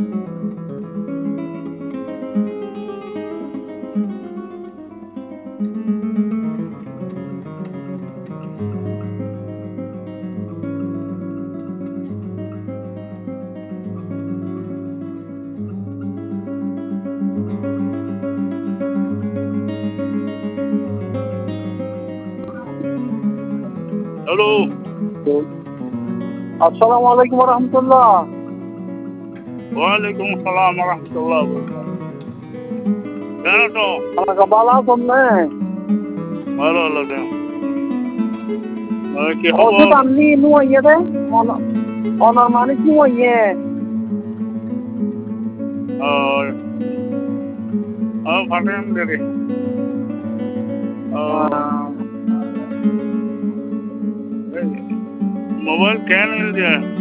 Hello, আসসালামু আলাইকুম রহমতুল্লাহ। ওয়ালাইকুম আসসালাম রহমতুল্লাহ। কেন তো আমাকে ভালো আছেন না? ভালো লাগে কি খবর? ওষুধ আনলি নুয়ে দে অনার মানে কি নুয়ে ফাটেন দেরি মোবাইল কেন মিল যায়